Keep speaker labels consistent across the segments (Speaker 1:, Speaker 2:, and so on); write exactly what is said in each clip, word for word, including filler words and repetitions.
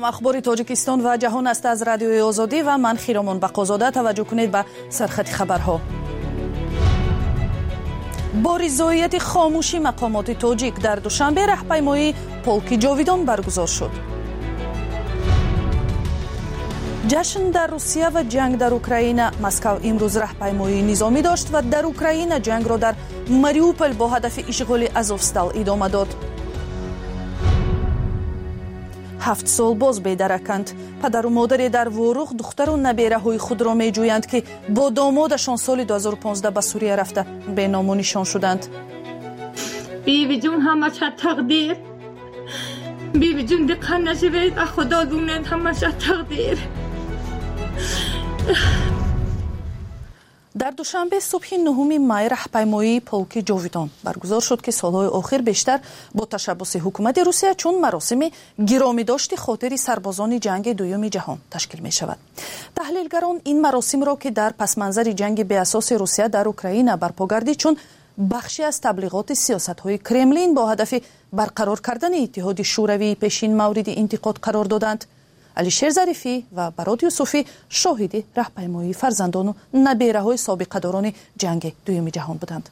Speaker 1: اخبار تاجیکستان و جهان است از رادیوی آزادی و من خیرامان بقازاده. توجه کنید به سرخط خبرها. با رضایت خاموشی مقامات تاجیک در دوشنبه راهپیمایی پولک جاویدان برگزار شد. جشن در روسیه و جنگ در اوکراین. مسکو امروز راهپیمایی نظامی داشت و در اوکراین جنگ را در ماریوپل با هدف اشغال آزوفستال ادامه داد. هفت سال باز بی‌درکند. پدر و مادری در وروخ دختر و نبیره‌های خود را می‌جویند که با دامادشان سال دو هزار و پانزده به سوریه رفته به نام و نشان شدند.
Speaker 2: بیبی جون همش تقدیر. بیبی جون دقت نشوید، خدا دونید همش تقدیر. در دوشنبه صبح نهم می راهپیمایی پولک جاویدان برگزار شد که سالهای آخر بیشتر با تشبث حکومت روسیه چون مراسم گرامیداشت خاطر سربازان جنگ دوم جهان تشکیل می شود. تحلیلگران این مراسم را که در پس منظر جنگ به اساس روسیه در اوکراین برپا گردید چون بخشی از تبلیغات سیاست‌های کرملین با هدف برقرار کردن اتحاد شوروی پیشین مورد انتقاد قرار دادند. علیشیر ظریفی و براد یوسفی شاهد راهپیمایی فرزندان و نبیره‌های سابقه‌داران جنگ دوم جهان بودند.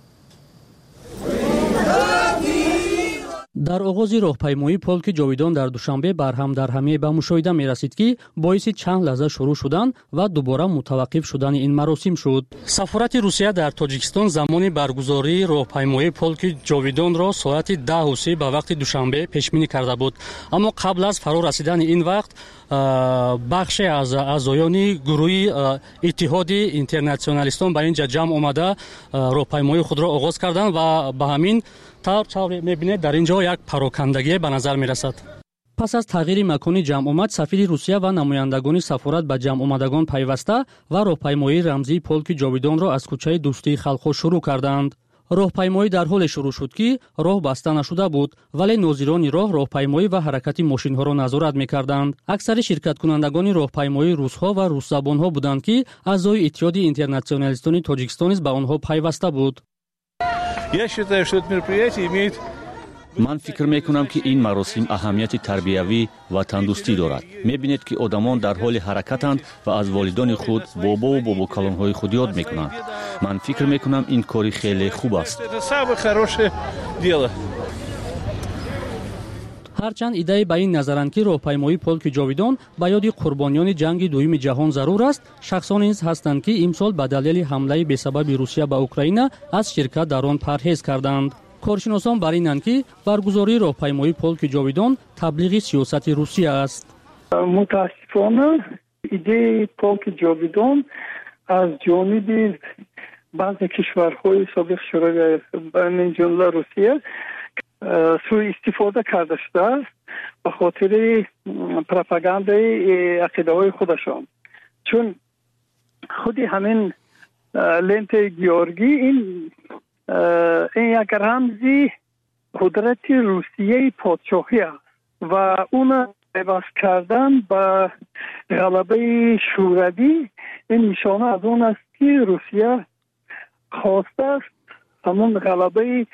Speaker 3: در آغاز راهپیمایی پولک جاویدان در دوشنبه برهم در همه به مشاهده می رسید که باعث چند لحظه شروع شدن و دوباره متوقف شدن این مراسم شد. سفارت روسیه در تاجیکستان زمان برگزاری راهپیمایی پولک جاویدان را ساعت ده و سه به وقت دوشنبه پیش بینی کرده بود، اما قبل از فرا رسیدن این وقت بخش از اعضایان گروه اتحاد اینترنشنالیستان به اینجا جمع آمده راهپیمایی خود را آغاز کردند و به همین طور می‌بینید در اینجا یک پراکندگی به نظر می‌رسد. پس از تغییر مکان جمع آمد، سفیر روسیه و نمایندگان سفارت به جمع آمدگان پیوسته و راهپیمایی رمزی پولک جاویدان را از کوچه دوستی خلق‌ها شروع کردند. راهپیمایی در حال شروع شد که راه بسته نشده بود، ولی ناظران راه راهپیمایی و حرکت ماشین‌ها را نظارت می‌کردند. اکثر شرکت کنندگان راهپیمایی روس‌ها و روس زبان‌ها بودند که اعضای اتحاد اینترنشنالیستان تاجیکستان به آنها پیوسته بود.
Speaker 4: من فکر میکنم که این مراسم اهمیت تربیوی و تندرستی دارد. میبینید که آدمان در حال حرکتند و از والدان خود بابا و بابا کلانهای خود یاد میکنند. من فکر میکنم این کاری خیلی خوب است.
Speaker 3: هرچند ایده به این نظرند که راهپیمایی پولک جاویدان به یاد قربانیان جنگ دوم جهان ضرور است، شخصان نیز هستند که امسال به دلیل حمله بی‌سبب روسیه به اوکراین از شرکت در آن پرهیز کردند. کارشناسان بر اینند که برگزاری راهپیمایی پولک جاویدان تبلیغ سیاست روسیه است.
Speaker 5: متاسفانه ایده پولک جاویدان از جانب بعضی کشورهای سابق شوروی من جمله روسیه سوء استفاده کرده شده است به خاطر پروپاگاندای عقیده‌های خودشان، چون خودی همین لنت گیورگی این این یک رمزی قدرت روسیه پادشاهی است و اون پیوست کردن به غلبه شوروی این نشانه از اون است که روسیه خواسته است همون غلبه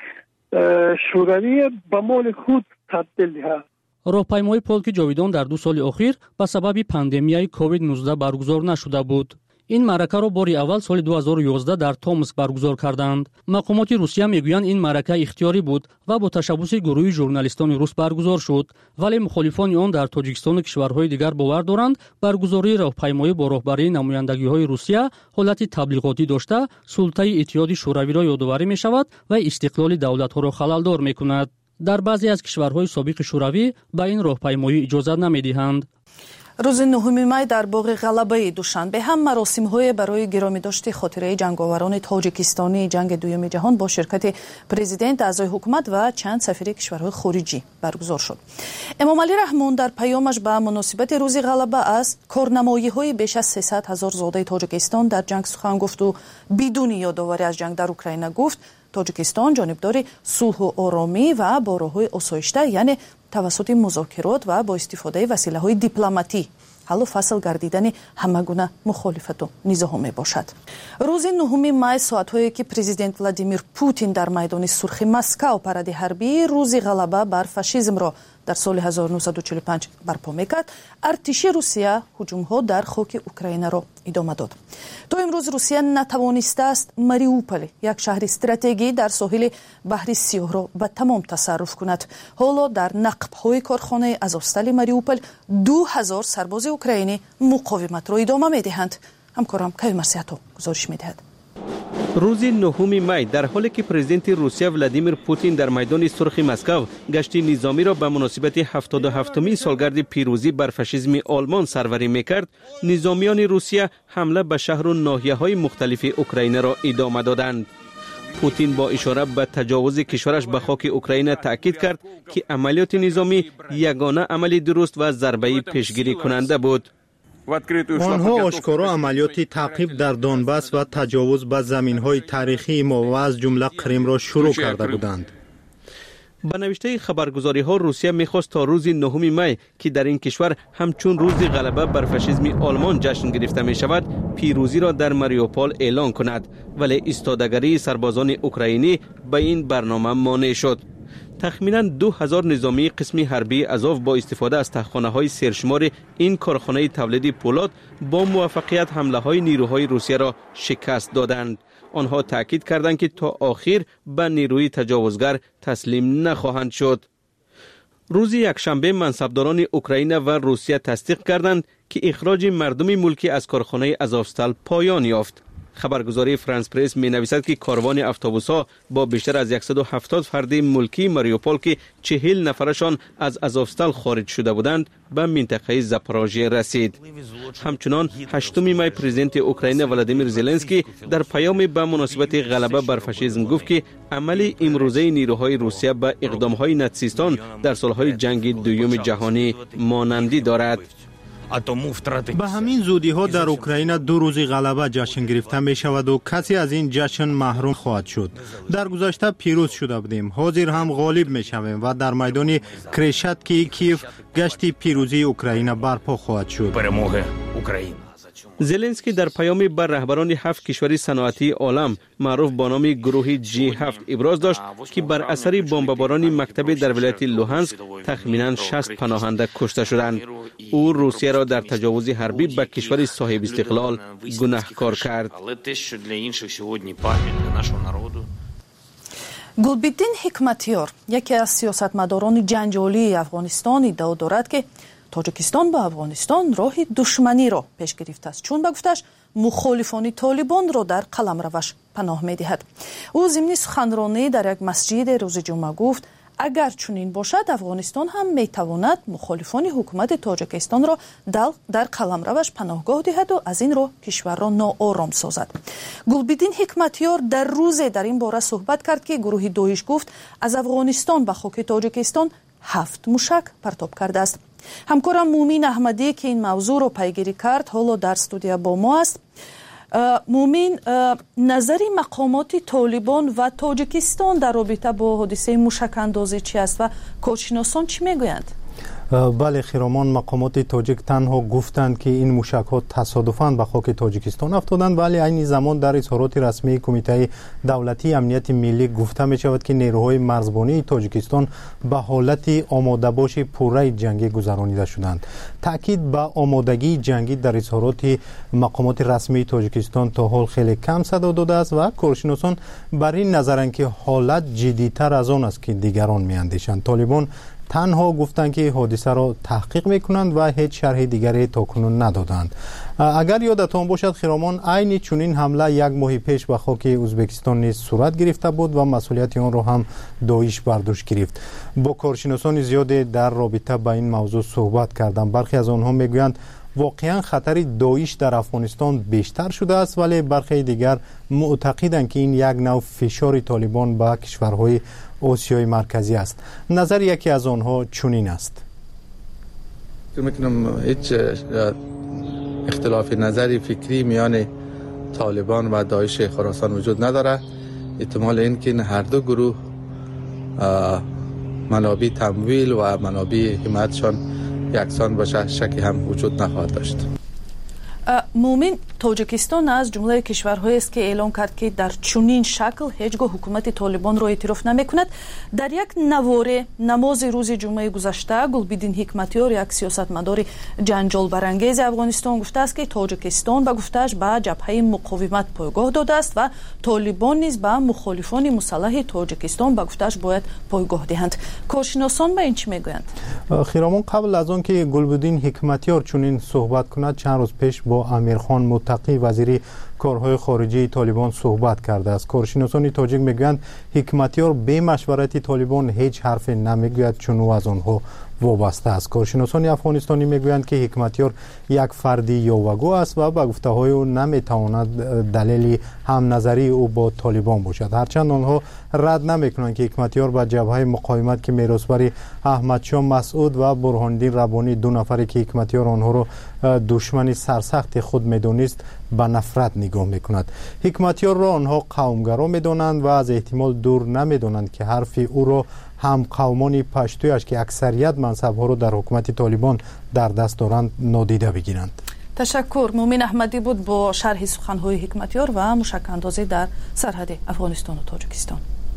Speaker 5: شوروی به مال خود تبدیل دهد.
Speaker 3: راهپیمایی پولک جاویدان در دو سال اخیر به سبب پاندمیای کووید نوزده برگزار نشده بود. این معرکه را باری اول سال دو هزار و یازده در تومسک برگزار کردند. مقامات روسیه میگویند این معرکه اختیاری بود و با تشبث گروه ژورنالیستان روس برگزار شد، ولی مخالفان آن در تاجیکستان و کشورهای دیگر باور دارند برگزاری راهپیمایی با راهبری نمایندگی‌های روسیه حالت تبلیغاتی داشته سلطه اتحاد شوروی را یادآوری می‌شود و استقلال دولت‌ها را خلل‌دار می‌کند. در بعضی از کشورهای سابق شوروی به این راهپیمایی اجازه نمی‌دهند.
Speaker 1: روز نهم می در باغ غلبه دوشنبه هم مراسم‌های برای گرامیداشت خاطره جنگاوران تاجیکستانی جنگ دوم جهان با شرکت پرزیدنت، اعضای حکومت و چند سفیر کشورهای خارجی برگزار شد. امام علی رحمان در پیامش به مناسبت روز غلبه از کارنمایی‌های بیش از سیصد هزار زاده تاجیکستان در جنگ سخن گفت و بدون یادآوری از جنگ در اوکراین گفت تاجیکستان جانبدار صلح و آرامی و با راه‌های آسایشته، یعنی توسط مذاکرات و با استفاده وسیله‌های دیپلماتی حل و فصل گردیدن همگونه مخالفت و نزاع می باشد. روز نهم می ساعت‌هایی که پرزیدنت ولادیمیر پوتین در میدان سرخ مسکو پرد حربی روز غلبه بر فاشیسم را در سال هزار و نهصد و چهل و پنج برپا میکرد، ارتش روسیه هجوم‌ها در خاک اوکراین را ادامه داد. تا امروز روسیه نتوانسته است ماریوپول، یک شهر استراتژیکی در ساحل بحر سیاه را به تمام تصرف کند. حالا در نقب‌های کارخانه آزوفستال ماریوپول دو هزار سرباز اوکراینی مقاومت را ادامه میدهند. همکارم کیوی مرسیاتو گزارش میدهد.
Speaker 6: روز نهم می در حالی که پرزیدنت روسیه ولادیمیر پوتین در میدان سرخ مسکو گشت نظامی را به مناسبت هفتاد و هفتمین سالگرد پیروزی بر فاشیسم آلمان سروری میکرد، نظامیان روسیه حمله به شهر و ناحیه‌های مختلف اوکراین را ادامه دادند. پوتین با اشاره به تجاوز کشورش به خاک اوکراین تاکید کرد که عملیات نظامی یگانه عملی درست و ضربه پیشگیری کننده بود.
Speaker 7: آنها آشکارا عملیات تعقیب در دونباس و تجاوز به زمین‌های تاریخی ما و از جمله کریم را شروع کرده بودند.
Speaker 6: با نوشته خبرگزاری ها روسیه میخواست تا روز نهم می که در این کشور همچون روز غلبه بر فاشیسم آلمان جشن گرفته می شود، پیروزی را در ماریوپول اعلان کند، ولی ایستادگی سربازان اوکراینی به این برنامه مانع شد. تخمینا دو هزار نظامی قسم حربی آزوف با استفاده از تخم‌های سرشمار این کارخانه تولید پولاد با موفقیت حمله های نیروهای روسیه را شکست دادند. آنها تاکید کردند که تا آخر به نیروی تجاوزگر تسلیم نخواهند شد. روز یکشنبه منصبداران اوکراین و روسیه تصدیق کردند که اخراج مردم ملکی از کارخانه آزوفستال پایان یافت. خبرگزاری فرانس پرس می نویسد که کاروان اتوبوس‌ها با بیشتر از صد و هفتاد فرد ملکی ماریوپول که چهل نفرشان از آزوفستال خارج شده بودند به منطقه زاپاروژیه رسید. همچنان هشتم می پرزیدنت اوکراین ولادیمیر زلنسکی در پیام به مناسبت غلبه بر فاشیسم گفت که عمل امروزه نیروهای روسیه به اقدام‌های ناتسیستان در سالهای جنگ دوم جهانی مانندی دارد.
Speaker 7: به همین زودی ها در اوکراین دو روز غلبه جشن گرفته می شود و کسی از این جشن محروم خواهد شد. در گذشته پیروز شده بودیم، حاضر هم غالب می شویم و در میدان کرشاتکی کیف گشت پیروزی اوکراین برپا خواهد شد.
Speaker 6: زلنسکی در پیامی بر رهبران هفت کشور صنعتی عالم معروف با نام گروه جی هفت ابراز داشت که بر اثر بمباران مکتب در ولایت لوهانسک تخمینا شصت پناهنده کشته شدند. او روسیه را در تجاوز حربی به کشور صاحب استقلال گناهکار کرد.
Speaker 1: گلبدین حکمتیار یکی از سیاستمداران جنجالی افغانستان ادعا دارد که تاجیکستان با افغانستان راه دشمنی را پیش گرفته است، چون به گفتش مخالفان طالبان را در قلمروش پناه می دهد. او ضمن سخنرانی در یک مسجد روز جمعه گفت اگر چنین باشد افغانستان هم می تواند مخالفان حکومت تاجیکستان را در قلمروش پناهگاه دهد و از این را کشور را ناآرام سازد. گلبدین حکمتیار در روز در این باره صحبت کرد که گروه داعش گفت از افغانستان به خاک تاجیکستان هفت موشک پرتاب کرده است. همکارم مومین احمدی که این موضوع رو پیگیری کرد حالا در استودیو با ما است. مومین، نظری مقامات طالبان و تاجیکستان در رابطه با حادثه موشک اندازی چی است و کارشناسان چی میگویند؟
Speaker 7: بله خیرامان، مقامات تاجیک تنها گفتند که این موشک ها تصادفاً به خاک تاجیکستان افتادند، ولی این زمان در اظهارات رسمی کمیته دولتی امنیت ملی گفته می شود که نیروهای مرزبانی تاجیکستان به حالت آماده باش پوره جنگی گذرانیده شدند. تاکید به آمادگی جنگی در اظهارات مقامات رسمی تاجیکستان تا حال خیلی کم صدا داده است و کارشناسان بر این نظرند که حالت جدی‌تر از آن است که دیگران می‌اندیشند. طالبان تنها گفتند که حادثه را تحقیق میکنند و هیچ شرح دیگری تاکنون ندادند. اگر یادتان باشد خیرامان، عین چنین حمله یک ماه پیش به خاک ازبکستان نیز صورت گرفته بود و مسئولیت آن را هم داعش برداشت گرفت. با کارشناسان زیاد در رابطه با این موضوع صحبت کردم. برخی از آنها میگویند واقعا خطر داعش در افغانستان بیشتر شده است، ولی برخی دیگر معتقدند که این یک نوع فشار طالبان به کشورهای آسیای مرکزی است. نظر یکی از آنها چنین است.
Speaker 8: فکر میکنم هیچ اختلاف نظری فکری میان طالبان و داعش خراسان وجود نداره. احتمال این که هر دو گروه منابع تمویل و منابع حمایتشان یکسان باشه شکی هم وجود نخواهد داشت.
Speaker 1: مومن، тоҷикистон аз ҷумлаи кишварҳое аст ки эълон кард ки дар чунин шакл ҳеҷ гоҳ ҳукумати толибонро эътироф намекунад. дар як наворе намози рӯзи ҷумъаи гузашта гулбидин ҳикматиёр, як сиёсатмадори ҷанҷолбарангези афғонистон гуфтааст ки тоҷикистон ба гуфтааш ба ҷабҳаи муқовимат пойгоҳ додааст ва толибон низ ба мухолифони мусаллаҳи тоҷикистон ба гуфтааш бояд пойгоҳ диҳанд. коршиносон ба ин чӣ мегӯянд?
Speaker 7: хиромон қабл аз он ки гулбидин ҳикматиёр чунин суҳбат кунад, чанд рӯз пеш бо амирхон муттақӣ вазири корҳои хориҷии толибон суҳбат кардааст. коршиносони тоҷик мегӯянд ҳикматиёр бе машварати толибон ҳеҷ ҳарфе намегӯяд, чуну аз онҳо вобаста аст. коршиносони афғонистонӣ мегӯянд ки ҳикматиёр як фарди ёвагӯ аст ва ба гуфтаҳои ӯ наметавонад далели ҳамназарии ӯ бо толибон бошад. ҳарчанд онҳо рад намекунанд ки ҳикматиёр ба ҷабҳаи муқовимат ки меросбари аҳмадшоҳ масъуд ва бурҳониддин раббонӣ, ду нафаре ки ҳикматиёр онҳоро душмани сарсахти худ медонист, ба нафрат нигоҳ мекунад. ҳикматиёрро онҳо қавмгаро медонанд ва аз эҳтимол дур намедонанд ки ҳарфи ӯро ҳам қавмони паштӯяш ки аксарият мансабҳоро дар ҳукумати толибон дар даст доранд нодида бигиранд.
Speaker 1: ташаккур. муъмин аҳмадӣ буд бо шарҳи суханҳои ҳикматиёр ва мушакандозӣ дар сарҳади афғонистону тоҷикистон.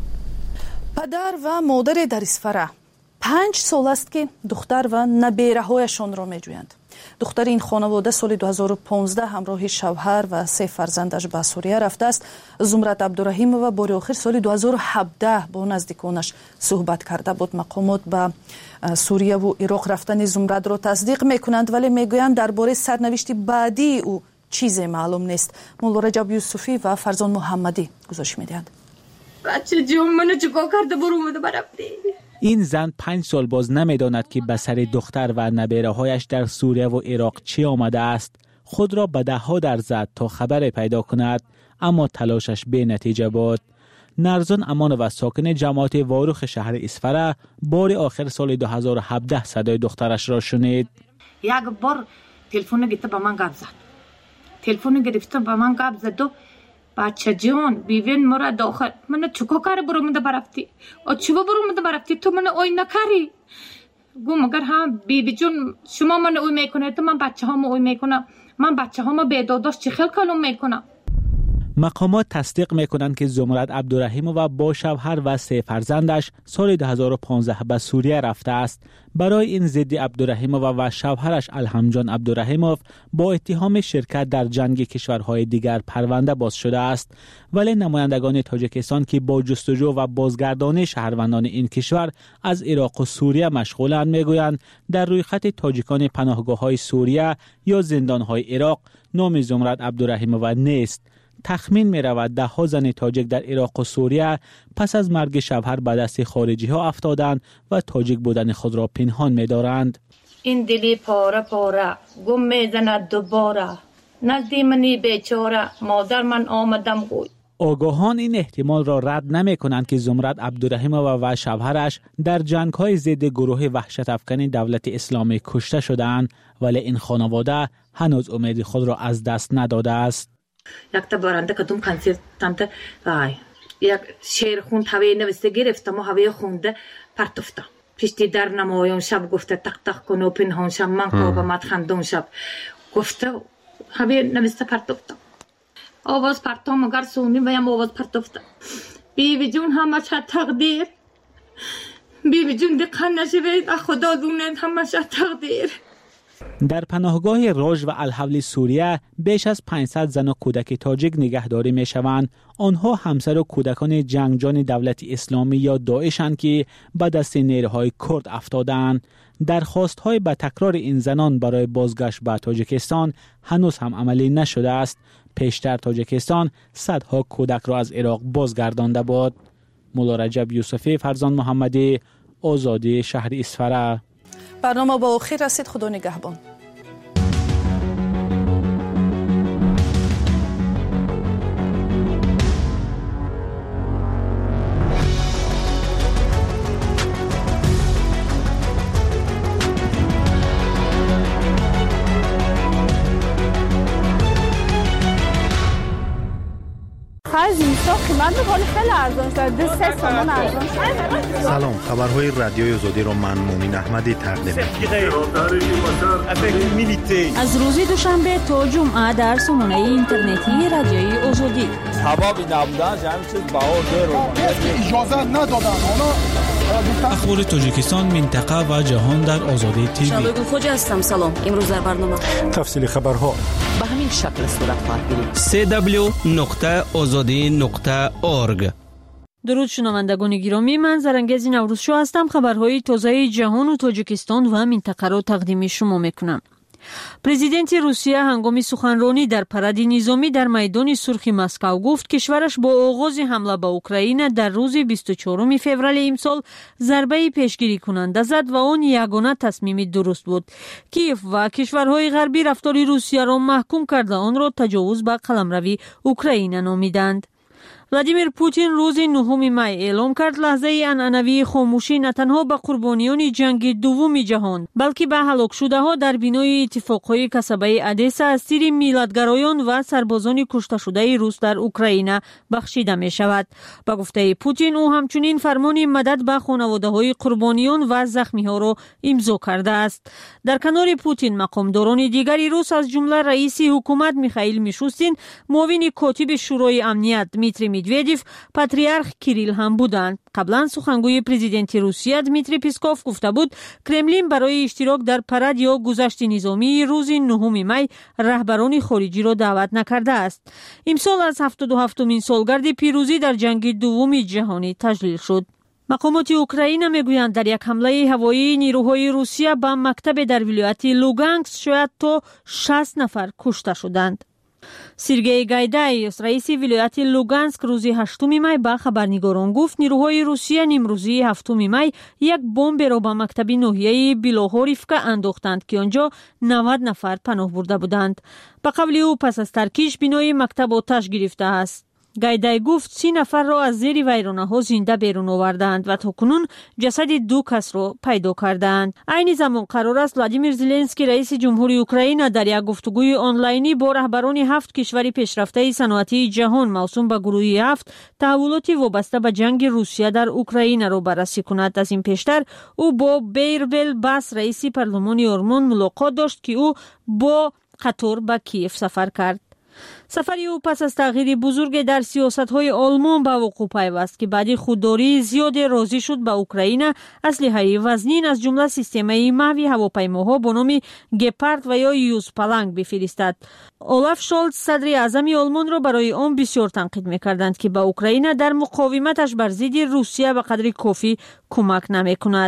Speaker 1: падар ва модаре дар исфара панҷ сол аст ки духтар ва набераҳояшонро меҷӯянд. духтари ин хонавода соли дуҳазору понздаҳ ҳамроҳи шавҳар ва се фарзандаш ба сурия рафтааст. зумрат абдураҳимова бори охир соли дуҳазору ҳабдаҳ бо наздиконаш суҳбат карда буд. мақомот ба сурияву ироқ рафтани зумратро тасдиқ мекунанд, вале мегӯянд дар бораи сарнавишти баъдии ӯ чизе маълум нест. мулло раҷаб юсуфӣ ва фарзон муҳаммадӣ гузошиш медиҳанд.
Speaker 9: бачаҷон ману чикор карда бурумуда барабди.
Speaker 10: این زن پنج سال باز نمیداند که به سر دختر و نبیره‌هایش در سوریه و عراق چی آمده است. خود را به ده ها در زد تا خبر پیدا کند، اما تلاشش بی نتیجه بود. نرزان امان و ساکن جماعت واروخ شهر اسفره بار آخر سال دو هزار و هفده صدای دخترش را شنید.
Speaker 9: یک بار تلفن گرفته به من گپ زد. تلفن گرفته به من گپ زد و بچه جان بیوین مرا داخل من چکو کار برومده برفتی او چوبا برومده برفتی تو من اوی نکاری گو مگر هم بیبی جون شما من اوی میکنه تو من بچه ها اوی میکنم من بچه ها ما بیداداش چه خیل کلوم میکنم.
Speaker 10: مقامات تصدیق میکنند که زمرت عبدالرحیمووا با شوهر و سه فرزندش سال دو هزار و پانزده به سوریه رفته است. برای این ضد عبدالرحیمووا و شوهرش الحمجان عبدالرحیموف با اتهام شرکت در جنگ کشورهای دیگر پرونده باز شده است، ولی نمایندگان تاجیکستان که با جستجو و بازگردانی شهروندان این کشور از عراق و سوریه مشغولند میگویند در روی خط تاجیکان پناهگاه‌های سوریه یا زندان‌های عراق نام زمرت عبدالرحیمووا نیست. تخمین می رود ده ها زن تاجیک در عراق و سوریه پس از مرگ شوهر به دست خارجی ها افتادند و تاجیک بودن خود را پنهان می دارند.
Speaker 9: این دلی پاره پاره گم می زند دوباره نزدی منی بیچاره مادر من آمدم گوی.
Speaker 10: آگاهان این احتمال را رد نمی کنند که زمرت عبدالرحیمووا و شوهرش در جنگ های ضد گروه وحشت افکن دولت اسلامی کشته شدند، ولی این خانواده هنوز امید خود را از دست نداده است.
Speaker 9: یک تا بارنده کدوم کنسرت تامده آی یک شعر خوند هوای نوشته گرفتم و هوای خونده پرتفتم پشتی در نمایان شب گفته تق تق کن و پنهان شب من خوابم خندون شب گفته هوای نوشته پرتفتم آواز پرتام مگر سونی بیم آواز پرتفتم بیوی جون همه چه تقدیر بیوی جون دقیق نشوید خدا دونید همه چه تقدیر.
Speaker 10: در پناهگاه راج و الحول سوریه بیش از پانصد زن و کودک تاجیک نگهداری می شوند. آنها همسر و کودکان جنگجوی دولت اسلامی یا داعشند که به دست نیروهای کرد افتادند. درخواست‌های به تکرار این زنان برای بازگشت به تاجیکستان هنوز هم عملی نشده است. پیشتر تاجیکستان صدها کودک را از عراق بازگردانده بود. ملا رجب یوسفی، فرزان محمدی، آزادی، شهر اسفره.
Speaker 1: برنامه با آخر رسید. خدا نگهبان.
Speaker 11: آخر زمستان قیمت میکنه خیلی ارزان شد. دو سه تومن ارزان شد.
Speaker 12: سلام، خبرهای رادیوی آزادی را من مونین احمدی تقدیم می‌کنم.
Speaker 13: از روز دوشنبه تا جمعه در سامانه اینترنتی رادیوی آزادی.
Speaker 14: حبابی نبودن جمعی چیز باور رو
Speaker 15: اجازه ندادن.
Speaker 16: اخبار تاجیکستان، منطقه و جهان در آزادی تیوی.
Speaker 17: شالوی خوج هستم. سلام. امروز در برنامه
Speaker 12: تفصیل خبرها
Speaker 17: به همین شکل صورت خواهد گرفت.
Speaker 6: سه دبلیو نقطه آزادی نقطه اورگ.
Speaker 13: درود شنوندگان گرامی، من زرنگز نوروزشو هستم. خبرهای تازه جهان و تاجیکستان و منطقه را تقدیم شما میکنم. پرزیدنت روسیه هنگام سخنرانی در پرد نظامی در میدان سرخ مسکو گفت کشورش با آغاز حمله به اوکراین در روز بیست و چهارم فوریه امسال ضربه پیشگیری کننده زد و آن یگانه تصمیم درست بود. کیف و کشورهای غربی رفتار روسیه را محکوم کرده آن را تجاوز به قلمروی اوکراین نامیدند. ولادیمیر پوتین روز نهم می اعلام کرد لحظه عنعنوی خاموشی نه تنها به قربانیان جنگ دوم جهان بلکه به هلاک شده ها در بینای اتفاقهای کسبه ادیسا از تیر میلادگرایان و سربازان کشته شده روس در اوکراین بخشیده می شود. با گفته پوتین او همچنین فرمان مدد به خانواده های قربانیان و زخمی ها را امضا کرده است. در کنار پوتین مقامداران دیگری روس از جمله رئیس حکومت میخائیل میشوستین، معاون کاتب شورای امنیت دمیتری مدویدیف، پاتریارخ کیریل هم بودند. قبلا سخنگوی پرزیدنت روسیه دمیتری پیسکوف گفته بود کرملین برای اشتراک در پرد یا گذشت نظامی روز نهم می رهبران خارجی را دعوت نکرده است. امسال از هفتاد و هفتمین سالگرد پیروزی در جنگ دوم جهانی تجلیل شد. مقامات اوکراین میگویند در یک حمله هوایی نیروهای روسیه به مکتب در ولایت لوگانسک شاید تا شصت نفر کشته شدند. سرگئی گایدای رئیس ولایت لوگانسک روز هشتم می به خبرنگاران گفت نیروهای روسیه امروزی هفتم می یک بمب را به مکتب ناحیه بیلوهوریفکا انداختند که آنجا نود نفر پناه برده بودند. به قول او پس از ترکیش بینای مکتب آتش گرفته است. گایدای گفت سی نفر را از زیر ویرانه ها زنده بیرون آوردند و تاکنون جسد دو کس را پیدا کردند. عین زمان قرار است ولادیمیر زلنسکی رئیس جمهوری اوکراین در یک گفتگوی آنلاینی با رهبران هفت کشور پیشرفته صنعتی جهان موسوم به گروه هفت تحولاتی وابسته به جنگ روسیه در اوکراین را بررسی کند. از این پیشتر او با بیرول باس رئیس پارلمان آلمان ملاقات داشت که او با قطار به کیف سفر کرد. سفری او پس از تغییر بزرگ در سیاست‌های آلمان به وقوع پیوست که بعد خودداری زیاد راضی شد به اوکراین اسلحه وزنین از جمله سیستم ماوی هواپیماها با نام گپارد و یا یوز پلنگ بفرستد. اولاف شولز صدر اعظم آلمان را برای آن بسیار تنقید می‌کردند که به اوکراین در مقاومتش بر ضد روسیه به قدر کافی کمک نمی‌کند.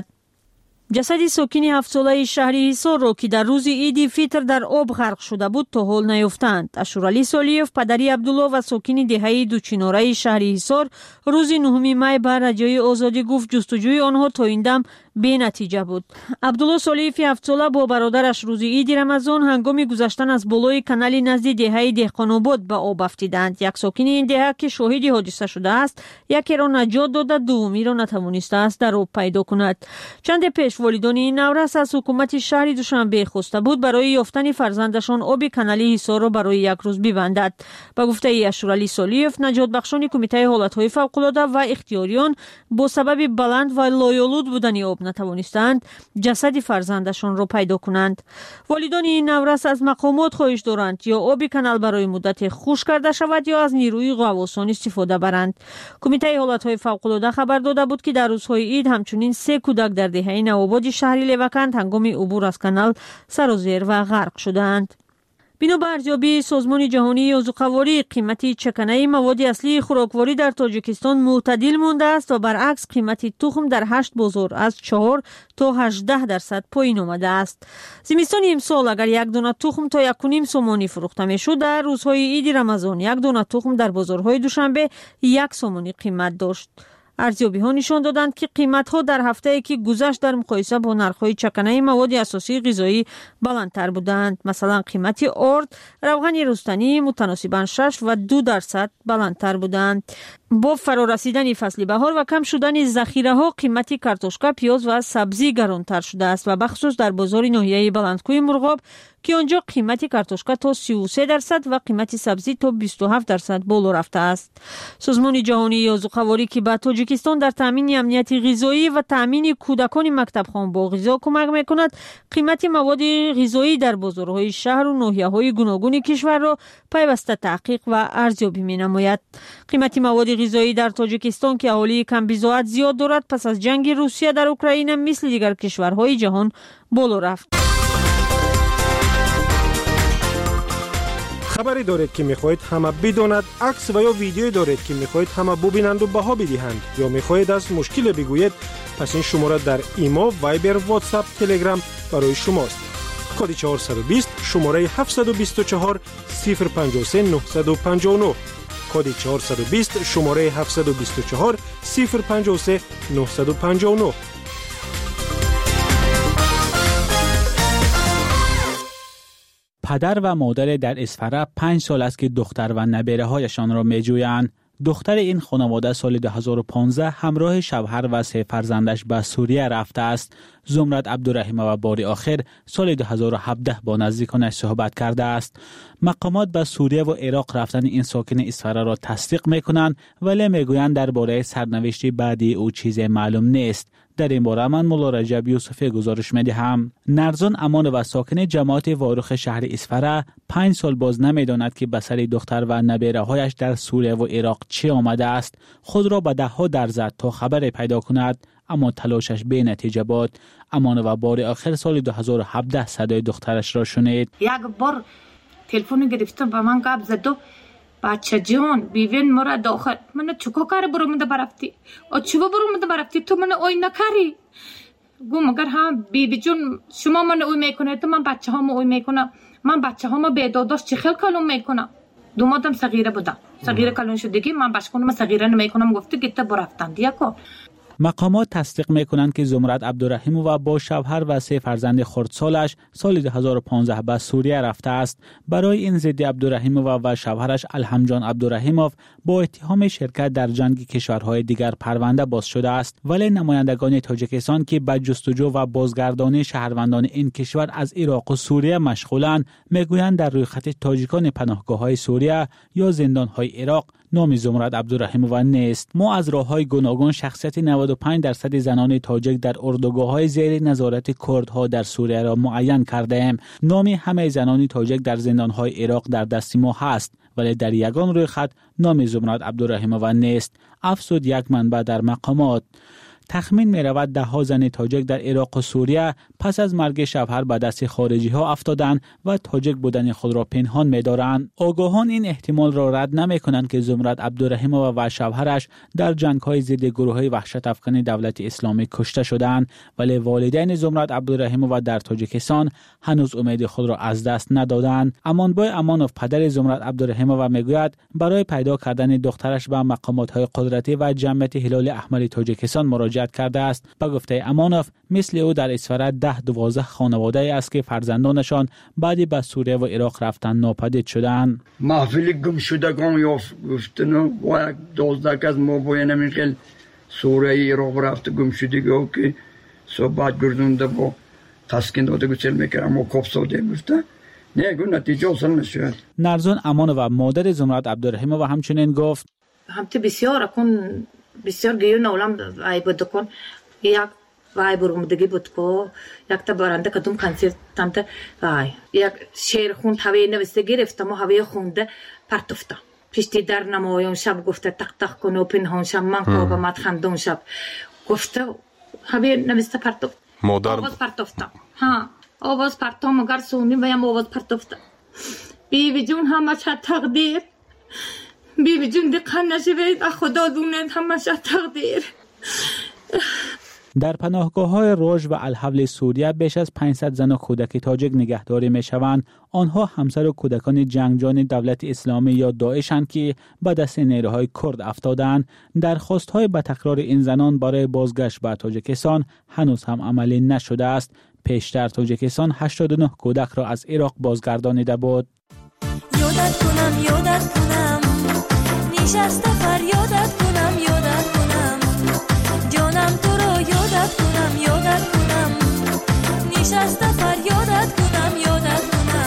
Speaker 13: جسد ساکن هفت ساله شهر حصار را که در روز عید فطر در آب غرق شده بود تا حال نیافتند. اشورالی سالیف پدری عبدالله و ساکن دهه دوچیناره شهر حصار روز نهم می به رادیوی آزادی گفت جستجوی آنها تا این دم بی نتیجه بود. عبدالله سالیف هفت ساله با برادرش روز عید رمضان هنگام گذشتن از بالای کانال نزد دهه دهقان‌آباد به آب افتیدند. یک ساکن این دهه که شاهد حادثه شده است یکی را نجات داده، دومی را نتوانسته است در آب پیدا کند. چند پیش والدان این نورس از حکومت شهر دوشنبه خواسته بود برای یافتن فرزندشان آب کانال حصار را برای یک روز ببندد. به گفته اشورالی سالیف نجات بخشان کمیته حالت‌های فوق‌العاده و اختیاریان با سبب بلند و لایآلود بودن آب نتوانستند جسد فرزندشان را پیدا کنند. والدان این نورس از مقامات خواهش دارند یا آب کانال برای مدت خشک کرده شود یا از نیروی غواصان استفاده برند. کمیته حالت‌های فوق‌العاده خبر داده بود که در روزهای عید همچنین سه کودک در دهه نوآباد شهری لوکند هنگام عبور از کانال سر و زیر و غرق شدند. بنا به ارزیابی سازمان جهانی عضوقواری قیمت چکنه مواد اصلی خوراکواری در تاجیکستان معتدل مانده است و برعکس قیمت تخم در هشت بازار از چهار تا هجده درصد پایین آمده است. زمستان امسال اگر یک دانه تخم تا یک و نیم سومانی فروخته میشد، در روزهای عید رمضان یک دانه تخم در بازارهای دوشنبه یک سومانی قیمت داشت. ارزیابی ها نشان دادند که قیمت ها در هفته که گذشت در مقایسه با نرخ های چکنه مواد اساسی غذایی بلندتر بودند. مثلا قیمت آرد، روغن رستنی متناسباً شش و دو درصد بلندتر بودند. با فرارسیدن فصل بهار و کم شدن ذخیره ها قیمت کارتوشکا، پیاز و سبزی گرانتر شده است و بخصوص در بازار ناحیه بلندکوی مرغاب که آنجا قیمت کارتوشکا تا سی و سه درصد و قیمت سبزی تا بیست و هفت درصد بالا رفته است. سازمان جهانی یازوقواری که به تاجیکستان در تامین امنیت غذایی و تامین کودکان مکتبخوان با غذا کمک میکند، قیمت مواد غذایی در بازارهای شهر و ناحیه‌های گوناگون کشور را پیوسته تحقیق و ارزیابی می‌نماید. قیمت مواد غذایی در تاجیکستان که اهالی کم بضاعت زیاد دارد، پس از جنگ روسیه در اوکراین مثل دیگر کشورهای جهان بالا رفت.
Speaker 18: خبری دارید که میخواهید همه بداند، عکس و یا ویدیویی دارید که میخواهید همه ببینند و بها بدهند، یا میخواهید از مشکل بگویید، پس این شماره در ایما، وایبر، واتساپ، تلگرام برای شماست. کد چهارصد و بیست شماره هفتصد و بیست و چهار صفر پنجاه و سه نهصد و پنجاه و نه. کد چهارصد و بیست شماره هفتصد و بیست و چهار صفر پنجاه و سه نهصد و پنجاه و نه.
Speaker 10: پدر و مادر در اصفهان پنج سال است که دختر و نبیره هایشان را می جویند. دختر این خانواده سال دو هزار و پانزده همراه شوهر و سه فرزندش به سوریه رفته است. زمرد عبدالرحیم و بار آخر سال دو هزار و هفده با نزدیکانش صحبت کرده است. مقامات به سوریه و عراق رفتن این ساکن اصفهان را تصدیق میکنند، ولی میگویند درباره سرنوشت بعدی او چیزی معلوم نیست. در این باره من مولا رجب یوسفی گزارش میدهم. نرزان امان و ساکن جماعت واروخ شهر اصفهان پنج سال باز نمیداند که به سر دختر و نبیره هایش در سوریه و عراق چه آمده است. خود را به ده ها در زد تا خبر پیدا کند، اما تلاشش بی نتیجه بود. امان و بار آخر سال دو هزار و هفده صدای دخترش را شنید.
Speaker 9: یک بار تلفن گرفته به من گپ زد، بچه جان بیوین مرا داخل، من چکو کار برو مده برفتی، او چو برو مده برفتی تو من اوی نکاری. گو مگر ها بیبی جون شما من اوی میکنه تو من بچه ها اوی میکنم، من بچه ها ما بیداداش چه خیل کلون میکنم. دومادم صغیره بودم، صغیره کلون شدگی من بچه کنم صغیره نمیکنم، گفته گیته برفتن دیا کو.
Speaker 10: مقامات تصدیق میکنند که زمرد عبدالرحیم و با شوهر و سه فرزند خردسالش سال دو هزار و پانزده به سوریه رفته است. برای این ضد عبدالرحیم و و شوهرش الحمجان عبدالرحیموف با اتهام شرکت در جنگ کشورهای دیگر پرونده باز شده است، ولی نمایندگان تاجیکستان که به جستجو و بازگردانی شهروندان این کشور از عراق و سوریه مشغولند، میگویند در روی خط تاجیکان پناهگاه‌های سوریه یا زندان‌های عراق نام زمرد عبدالرحیم و نیست. ما از راه‌های گوناگون شخصیت نود و پنج درصد زنان تاجیک در اردوگاه‌های زیر نظارت کردها در سوریه را معین کرده‌ایم. نام همه زنان تاجیک در زندان‌های عراق در دست ما هست، ولی در یگان روی خط نام زمرد عبدالرحیم و نیست. افسود یک منبع در مقامات. تخمین می رود ده ها زن تاجیک در عراق و سوریه پس از مرگ شوهر به دست خارجی ها افتادند و تاجیک بودن خود را پنهان می دارند. آگاهان این احتمال را رد نمی کنند که زمرد عبدالرحیم و شوهرش در جنگ های ضد گروه های وحشت افکن دولت اسلامی کشته شدند، ولی والدین زمرد عبدالرحیم و در تاجیکستان هنوز امید خود را از دست ندادند. امانبای امانوف پدر زمرد عبدالرحیم و میگوید برای پیدا کردن دخترش به مقامات های قدرتی و جمعیت هلال احمر تاجیکستان مراجعه کرده است. به گفته امانوف مثل او در اصفهان ده دوازده خانواده است که فرزندانشان بعدی به سوریه و عراق رفتن ناپدید شدند.
Speaker 19: محفل گم شدگان یافتن و دوازده از مابین میخل سوریه عراق رفت گم شدگی که صحبت گردونده با تسکین داده گسل میکرد اما کپ ساده گفته نه گو نتیجه اصلا نشد.
Speaker 10: نرزان امانوف مادر زمرد عبدالرحیم و همچنین گفت
Speaker 9: همت بسیار اکن بسیار گیو نولم ای بود کن یک وای برمودگی بود کو یک تا برنده کدوم کنسرت تامت وای یک شعر خوند هوای نوشته گرفتم و هوای خونده پرتفته پشتی در نمایان شب گفته تق تق کن و پنهان شب من خواب مد خندون شب گفته هوای نوشته پرتفت
Speaker 20: مادر
Speaker 9: آواز پرتفته ها آواز پرتم مگر سونی ویم آواز پرتفته بیوی جون همه چه تقدیر بیبی جون دقیقا نشوید خدا دونید همه شد تقدیر.
Speaker 10: در پناهگاه های روژ و الحول سوریه بیش از پانصد زن و کودک تاجیک نگهداری می شوند. آنها همسر و کودکان جنگجویان دولت اسلامی یا داعشند که به دست نیروهای کرد افتادند. درخواست های به تکرار این زنان برای بازگشت به تاجیکستان هنوز هم عملی نشده است. پیشتر تاجیکستان هشتاد و نه کودک را از عراق بازگردانیده بود.
Speaker 21: یادت کنم یادت کنم نشسته فریادت کنم یادت کنم جانم تو رو یادت کنم یادت کنم نشسته فریادت کنم یادت کنم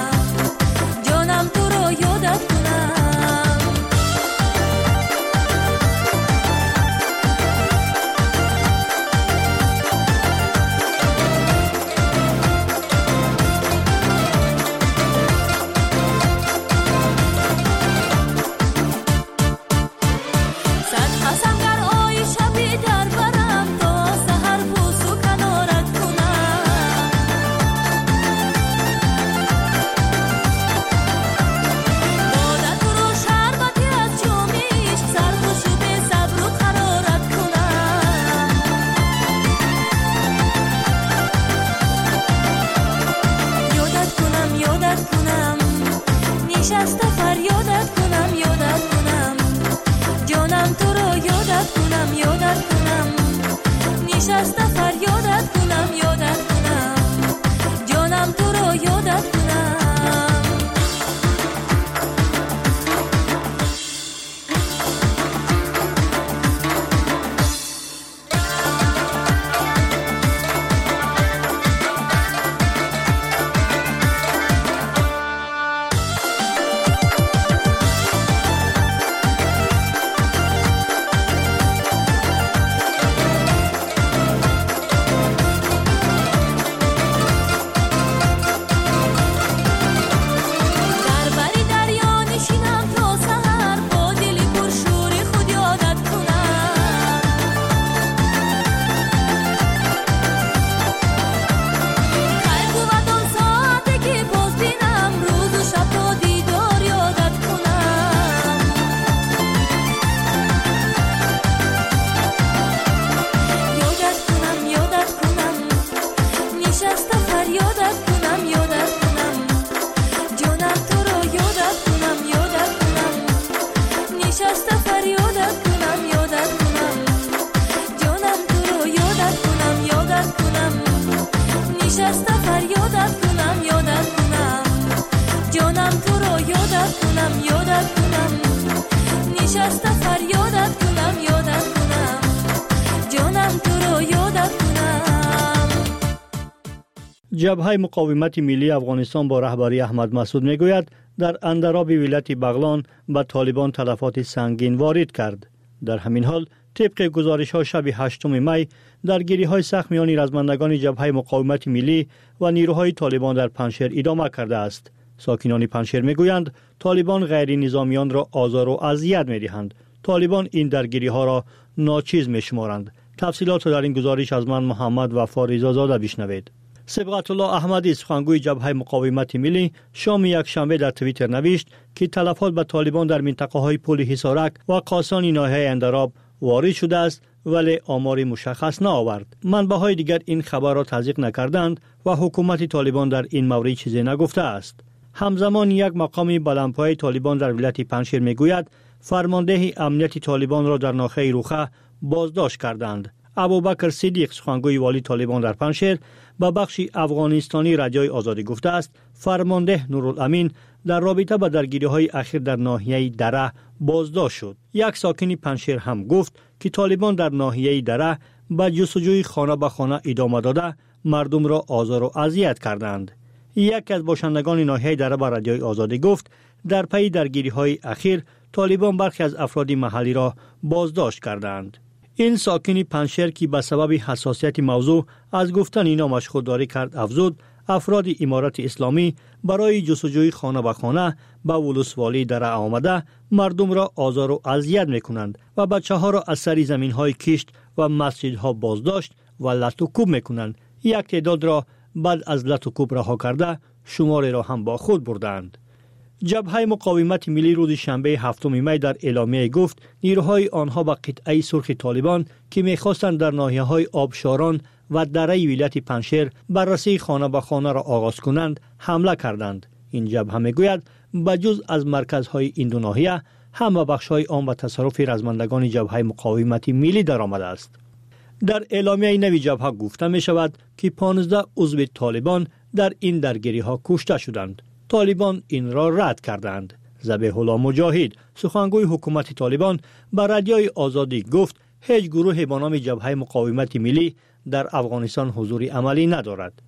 Speaker 3: جبهه مقاومت ملی افغانستان با رهبری احمد مسعود میگوید در اندراب ولایت بغلان به طالبان تلفات سنگین وارد کرد. در همین حال طبق گزارش ها شب هشتم می درگیری های سخت میان رزمندگان جبهه مقاومت ملی و نیروهای طالبان در پنجشیر ادامه کرده است. ساکنان پنجشیر میگویند طالبان غیر نظامیان را آزار و اذیت میدهند. طالبان این درگیری ها را ناچیز میشمارند. تفصیلات در این گزارش از من محمد وفا رضا زاده بشنوید. صبغت الله احمدی سخنگوی جبهه مقاومت ملی شام یک شنبه در توییتر نوشت که تلفات به طالبان در منطقه های پل حصارک و قاسان ناحیه اندراب وارد شده است ولی آماری مشخص نآورد. منبع‌های دیگر این خبر را تصدیق نکردند و حکومت طالبان در این مورد چیزی نگفته است. همزمان یک مقام بلندپایه طالبان در ولایت پنجشیر میگوید فرمانده امنیت طالبان را در ناحیه روخه بازداشت کردند. ابوبکر صدیق سخنگوی والی طالبان در پنجشیر به بخش افغانستانی رادیوی آزادی گفته است فرمانده نورالامین در رابطه با درگیری‌های اخیر در ناحیه دره بازداشت شد. یک ساکن پنجشیر هم گفت که طالبان در ناحیه دره به جستجوی خانه به خانه ادامه داده مردم را آزار و اذیت کردند. یک از باشندگان ناحیه دره به رادیوی آزادی گفت در پی درگیری‌های اخیر طالبان برخی از افراد محلی را بازداشت کردند. این ساکن پنجشیر که به سبب حساسیت موضوع از گفتن نامش خودداری کرد افزود افراد امارت اسلامی برای جستجوی خانه به خانه به ولسوالی دره آمده مردم را آزار و اذیت میکنند و بچه ها را از سر زمین های کشت و مسجد ها بازداشت و لط و کوب میکنند. یک تعداد را بعد از لط و کوب رها کرده شماری را هم با خود بردند. جبهه مقاومت ملی روز شنبه هفتم می در اعلامیه گفت نیروهای آنها به قطعه سرخ طالبان که می‌خواستند در ناحیه‌های آبشاران و دره ولایت پنجشیر بررسی خانه به خانه را آغاز کنند حمله کردند. این جبهه میگوید بجز از مرکزهای این دو ناحیه همه بخش‌های عام و تصرف رزمندگان جبهه مقاومت ملی درآمده است. در اعلامیه نوی جبهه گفته می شود که پانزده عضو طالبان در این درگیری‌ها کشته شدند. طالبان این را رد کردند. ذبیح الله مجاهد سخنگوی حکومت طالبان به رادیوی آزادی گفت هیچ گروه به نام جبهه مقاومت ملی در افغانستان حضور عملی ندارد.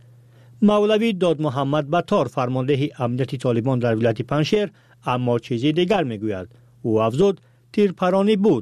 Speaker 3: مولوی داد محمد بطار فرمانده امنیت طالبان در ولایت پنجشیر اما چیزی دیگر میگوید. او افزود تیرپرانی بود